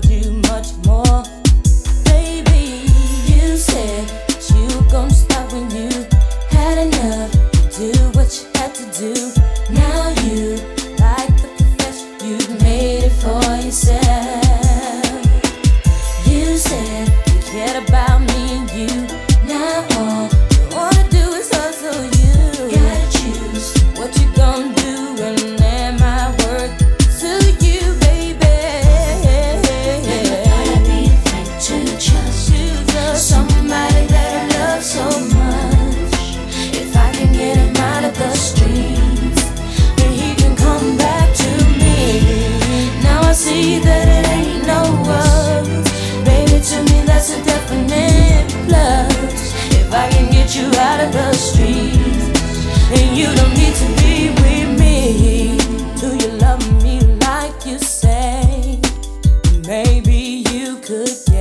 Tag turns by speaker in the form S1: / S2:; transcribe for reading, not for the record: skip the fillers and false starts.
S1: you much more. Baby, you said that you gon' stop when you had enough. You do what you had to do. Now you like the profession, you made it for yourself. You said you cared about me and you. Now all you wanna do is hustle. You gotta choose what you gon' do, and am I worth to you, baby?
S2: Never thought I'd be afraid to trust somebody that I love so much. If I can get him out of the streets, then he can come back to me. Now I see that it ain't no words, baby. To me that's a definite plus. If I can get you out of the streets, then you don't need to be with me.
S1: Do you love me like you say? Maybe you could